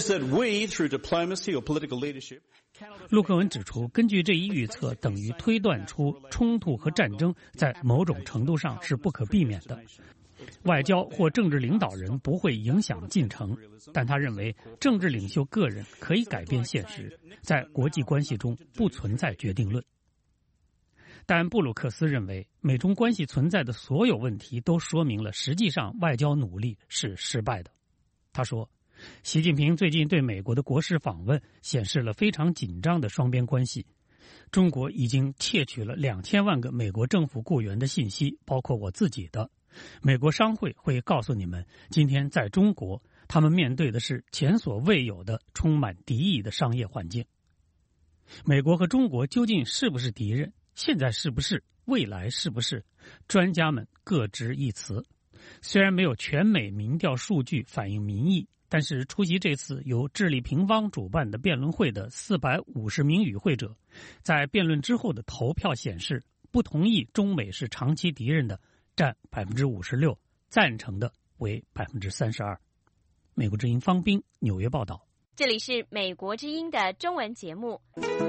陆克文指出，根据这一预测，等于推断出冲突和战争在某种程度上是不可避免的。外交或政治领导人不会影响进程，但他认为政治领袖个人可以改变现实，在国际关系中不存在决定论。但布鲁克斯认为，美中关系存在的所有问题都说明了实际上外交努力是失败的。他说，习近平最近对美国的国事访问显示了非常紧张的双边关系。中国已经窃取了两千万个美国政府雇员的信息，包括我自己的。美国商会会告诉你们，今天在中国，他们面对的是前所未有的充满敌意的商业环境。美国和中国究竟是不是敌人？现在是不是？未来是不是？专家们各执一词。虽然没有全美民调数据反映民意，但是出席这次由智利平方主办的辩论会的四百五十名与会者，在辩论之后的投票显示，不同意中美是长期敌人的占 百分之五十六， 赞成的为 百分之三十二。 美国之音方斌纽约报道。 这里是美国之音的中文节目。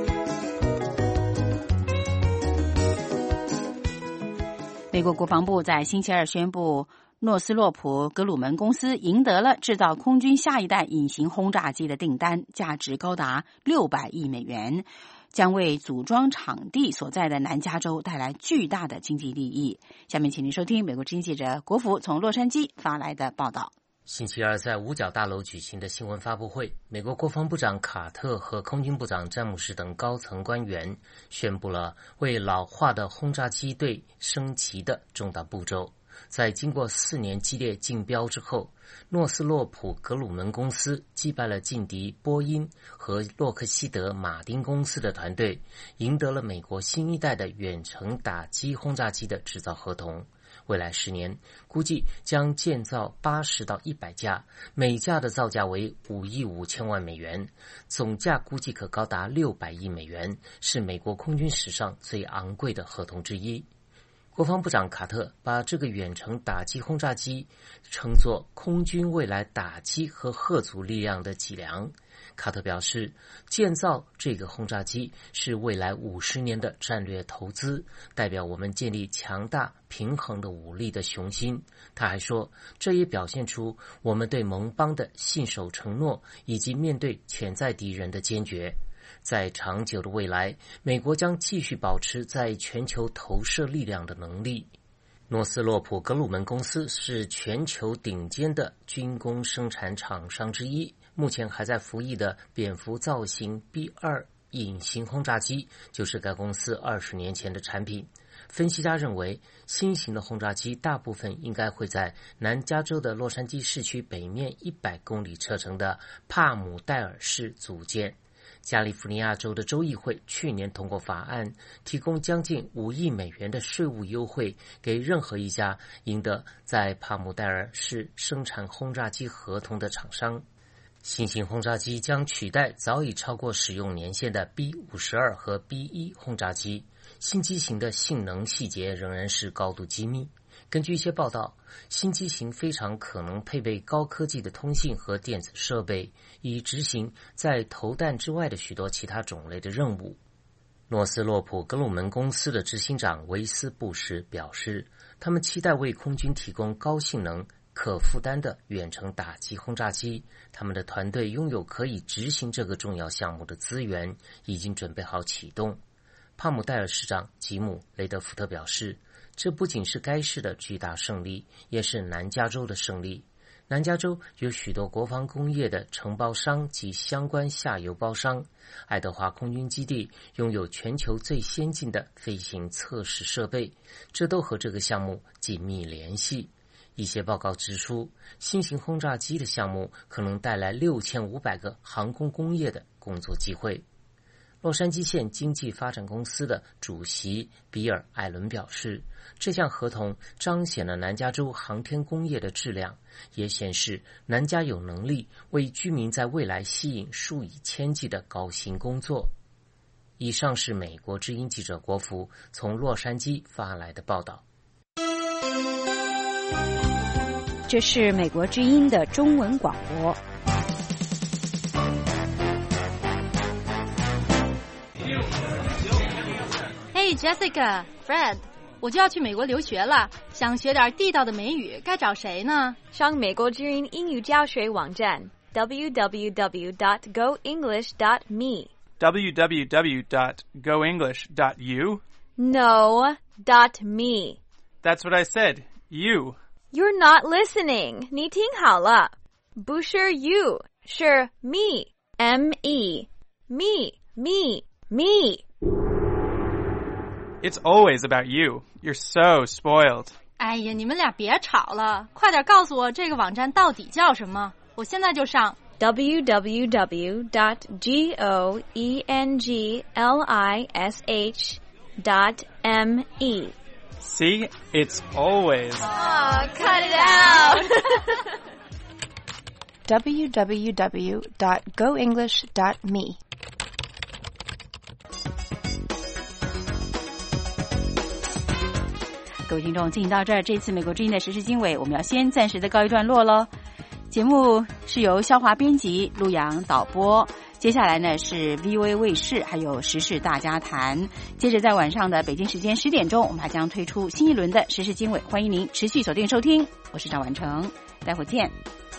美国国防部在星期二宣布，诺斯洛普格鲁门公司赢得了制造空军下一代隐形轰炸机的订单，价值高达六百亿美元，将为组装场地所在的南加州带来巨大的经济利益。下面请您收听美国之音记者国福从洛杉矶发来的报道。 星期二在五角大楼举行的新闻发布会，美国国防部长卡特和空军部长詹姆斯等高层官员宣布了为老化的轰炸机队升级的重大步骤。在经过四年激烈竞标之后，诺斯洛普格鲁门公司击败了劲敌波音和洛克希德马丁公司的团队，赢得了美国新一代的远程打击轰炸机的制造合同。未来十年估计将建造八十到一百架，每架的造价为五亿五千万美元，总价估计可高达六百亿美元，是美国空军史上最昂贵的合同之一。国防部长卡特把这个远程打击轰炸机称作空军未来打击和吓阻力量的脊梁。卡特表示，建造这个轰炸机是未来五十年的战略投资，代表我们建立强大平衡的武力的雄心。他还说，这也表现出我们对盟邦的信守承诺，以及面对潜在敌人的坚决。在长久的未来，美国将继续保持在全球投射力量的能力。诺斯洛普格鲁门公司是全球顶尖的军工生产厂商之一，目前还在服役的蝙蝠造型 B 二 隐形轰炸机就是该公司二十年前的产品。分析家认为，新型的轰炸机大部分应该会在南加州的洛杉矶市区北面一百公里车程的帕姆代尔市组建。加利福尼亚州的州议会去年通过法案，提供将近五亿美元的税务优惠给任何一家赢得在帕姆代尔市生产轰炸机合同的厂商。新型轰炸机将取代早已超过使用年限的 B 五十二 和 B 一 轰炸机，新机型的性能细节仍然是高度机密。根据一些报道，新机型非常可能配备高科技的通信和电子设备，以执行在投弹之外的许多其他种类的任务。诺斯洛普格鲁门公司的执行长维斯布什表示，他们期待为空军提供高性能、可负担的远程打击轰炸机。他们的团队拥有可以执行这个重要项目的资源，已经准备好启动。帕姆代尔市长吉姆·雷德福特表示，这不仅是该市的巨大胜利，也是南加州的胜利。南加州有许多国防工业的承包商及相关下游包商。爱德华空军基地拥有全球最先进的飞行测试设备，这都和这个项目紧密联系。 一些报告指出，新型轰炸机的项目可能带来六千五百个航空工业的工作机会。洛杉矶县经济发展公司的主席比尔·艾伦表示，这项合同彰显了南加州航天工业的质量，也显示南加有能力为居民在未来吸引数以千计的高薪工作。以上是美国之音记者国福从洛杉矶发来的报道。 这是美国之音的中文广播。 Hey Jessica, Fred， 我就要去美国留学了，想学点地道的美语，该找谁呢？ 上美国之音英语教学网站 double-u double-u double-u dot go english dot me double-u double-u double-u dot go english dot u No, dot me. That's what I said, you. You're not listening. 你听好了，不是 you， 是 me, M-E, me, me, me. It's always about you. You're so spoiled. 哎呀，你们俩别吵了，快点告诉我这个网站到底叫什么，我现在就上。 double-u double-u double-u dot go english dot me. See? It's always. Oh, cut it out. double-u double-u double-u dot go english dot me. 各位听众，进行到这儿，这次美国之音的时事经纬，我们要先暂时的告一段落喽。节目是由肖华编辑，陆阳导播。接下来呢是 V O A 卫视，还有时事大家谈。接着在晚上的北京时间十点钟，我们还将推出新一轮的时事经纬，欢迎您持续锁定收听。我是张婉成，待会儿见。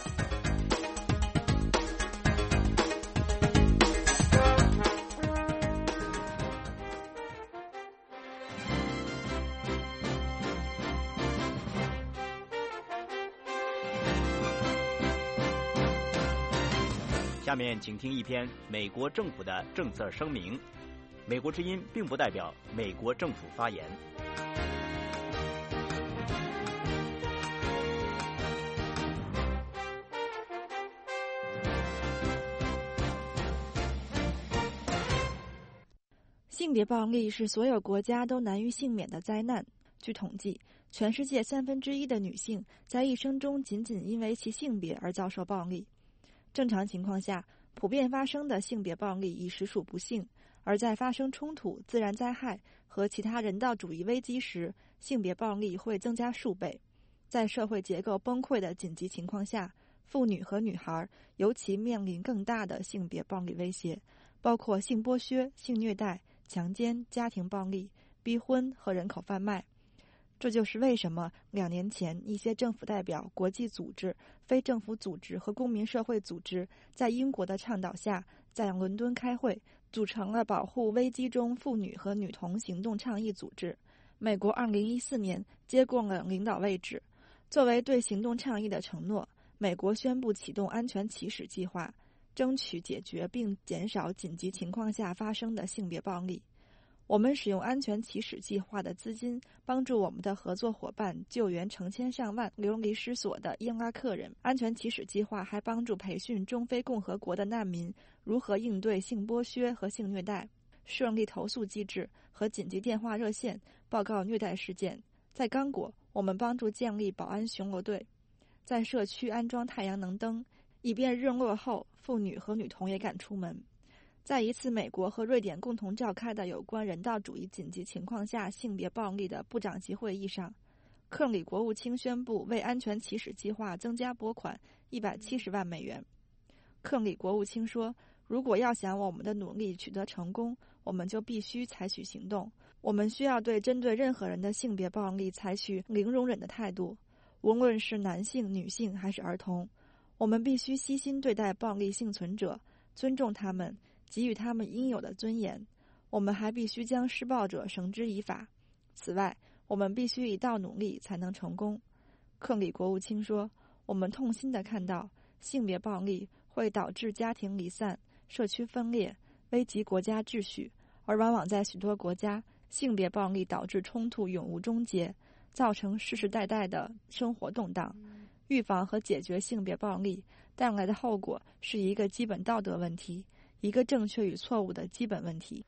下面请听一篇美国政府的政策声明。美国之音并不代表美国政府发言。 性别暴力是所有国家都难于幸免的灾难。据统计，全世界三分之一的女性在一生中仅仅因为其性别而遭受暴力。正常情况下，普遍发生的性别暴力已实属不幸，而在发生冲突、自然灾害和其他人道主义危机时，性别暴力会增加数倍。在社会结构崩溃的紧急情况下，妇女和女孩尤其面临更大的性别暴力威胁，包括性剥削、性虐待、强奸、家庭暴力、逼婚和人口贩卖。这就是为什么两年前一些政府代表、国际组织、非政府组织和公民社会组织在英国的倡导下，在伦敦开会，组成了保护危机中妇女和女童行动倡议组织。美国二零一四年接过了领导位置。作为对行动倡议的承诺，美国宣布启动安全起始计划，争取解决并减少紧急情况下发生的性别暴力。我们使用安全起始计划的资金，帮助我们的合作伙伴救援成千上万流离失所的伊拉克人。安全起始计划还帮助培训中非共和国的难民如何应对性剥削和性虐待，设立投诉机制和紧急电话热线报告虐待事件。在刚果，我们帮助建立保安巡逻队，在社区安装太阳能灯，以便日落后妇女和女童也敢出门。在一次美国和瑞典共同召开的有关人道主义紧急情况下性别暴力的部长级会议上，克里国务卿宣布为安全起始计划增加拨款一百七十万美元。克里国务卿说，如果要想我们的努力取得成功，我们就必须采取行动。我们需要对针对任何人的性别暴力采取零容忍的态度，无论是男性、女性还是儿童。我们必须悉心对待暴力幸存者，尊重他们，给予他们应有的尊严。我们还必须将施暴者绳之以法。此外，我们必须一道努力才能成功。克里国务卿说，我们痛心地看到性别暴力会导致家庭离散、社区分裂，危及国家秩序，而往往在许多国家，性别暴力导致冲突永无终结。 造成世世代代的生活动荡。预防和解决性别暴力带来的后果是一个基本道德问题，一个正确与错误的基本问题。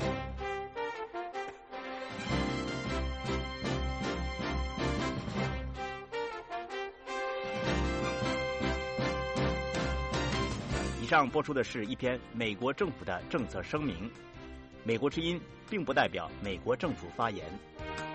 以上播出的是一篇美国政府的政策声明。美国之音并不代表美国政府发言。